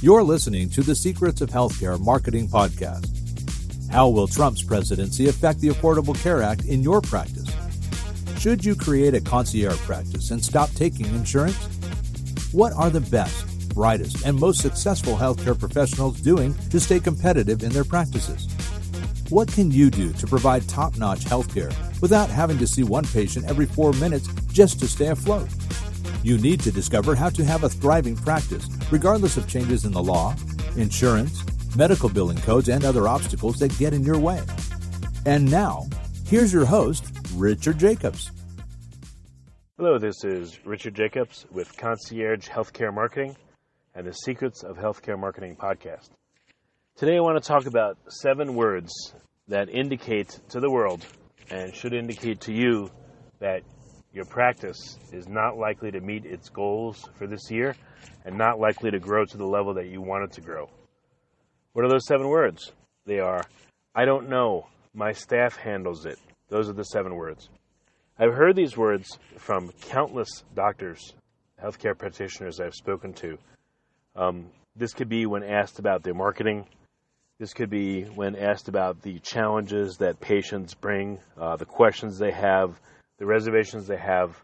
You're listening to the Secrets of Healthcare Marketing Podcast. How will Trump's presidency affect the Affordable Care Act in your practice? Should you create a concierge practice and stop taking insurance? What are the best, brightest, and most successful healthcare professionals doing to stay competitive in their practices? What can you do to provide top-notch healthcare without having to see one patient every 4 minutes just to stay afloat? You need to discover how to have a thriving practice, regardless of changes in the law, insurance, medical billing codes, and other obstacles that get in your way. And now, here's your host, Richard Jacobs. Hello, this is Richard Jacobs with Concierge Healthcare Marketing and the Secrets of Healthcare Marketing Podcast. Today I want to talk about 7 words that indicate to the world and should indicate to you that your practice is not likely to meet its goals for this year and not likely to grow to the level that you want it to grow. What are those 7 words? They are, I don't know, my staff handles it. Those are the 7 words. I've heard these words from countless doctors, healthcare practitioners I've spoken to. This could be when asked about their marketing. This could be when asked about the challenges that patients bring, the questions they have, the reservations they have,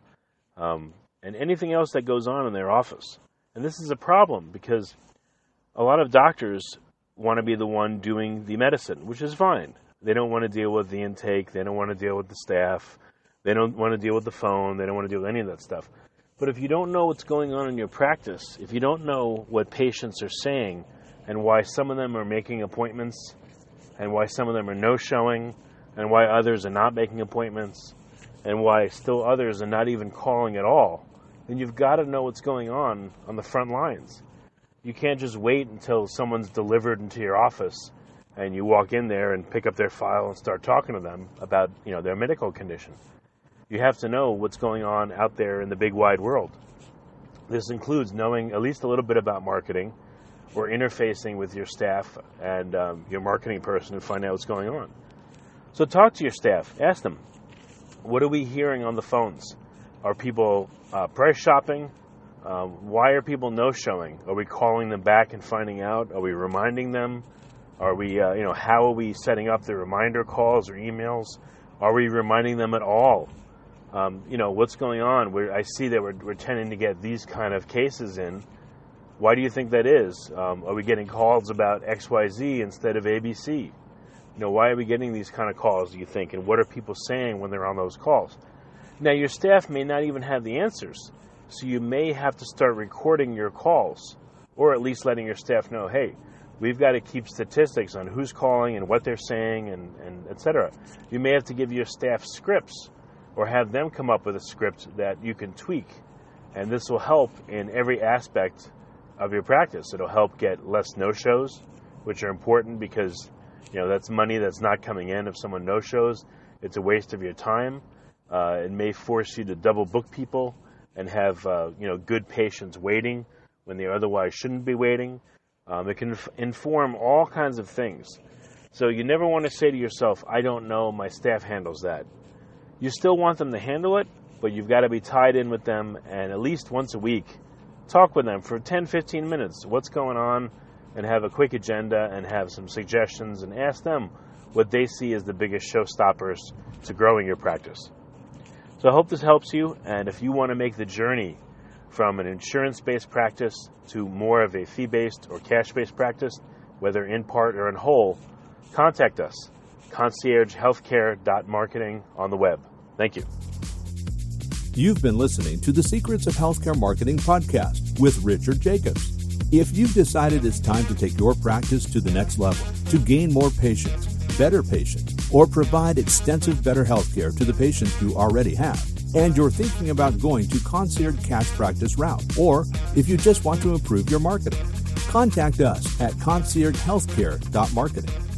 and anything else that goes on in their office. And this is a problem because a lot of doctors want to be the one doing the medicine, which is fine. They don't want to deal with the intake. They don't want to deal with the staff. They don't want to deal with the phone. They don't want to deal with any of that stuff. But if you don't know what's going on in your practice, if you don't know what patients are saying and why some of them are making appointments and why some of them are no-showing and why others are not making appointments and why still others are not even calling at all, then you've got to know what's going on the front lines. You can't just wait until someone's delivered into your office and you walk in there and pick up their file and start talking to them about, their medical condition. You have to know what's going on out there in the big wide world. This includes knowing at least a little bit about marketing or interfacing with your staff and your marketing person and find out what's going on. So talk to your staff. Ask them, what are we hearing on the phones? Are people price shopping? Why are people no-showing? Are we calling them back and finding out? Are we reminding them? Are we, how are we setting up the reminder calls or emails? Are we reminding them at all? What's going on? I see that we're tending to get these kind of cases in. Why do you think that is? Are we getting calls about XYZ instead of ABC? Why are we getting these kind of calls, do you think? And what are people saying when they're on those calls? Now, your staff may not even have the answers. So you may have to start recording your calls or at least letting your staff know, hey, we've got to keep statistics on who's calling and what they're saying and et cetera. You may have to give your staff scripts or have them come up with a script that you can tweak. And this will help in every aspect of your practice. It'll help get less no-shows, which are important because that's money that's not coming in if someone no-shows. It's a waste of your time. It may force you to double book people and have good patients waiting when they otherwise shouldn't be waiting. It can inform all kinds of things. So you never want to say to yourself, I don't know, my staff handles that. You still want them to handle it, but you've got to be tied in with them and at least once a week talk with them for 10, 15 minutes. What's going on? And have a quick agenda and have some suggestions and ask them what they see as the biggest showstoppers to growing your practice. So I hope this helps you, and if you want to make the journey from an insurance-based practice to more of a fee-based or cash-based practice, whether in part or in whole, contact us, conciergehealthcare.marketing on the web. Thank you. You've been listening to the Secrets of Healthcare Marketing Podcast with Richard Jacobs. If you've decided it's time to take your practice to the next level, to gain more patients, better patients, or provide extensive better healthcare to the patients you already have, and you're thinking about going to concierge cash practice route, or if you just want to improve your marketing, contact us at conciergehealthcare.marketing.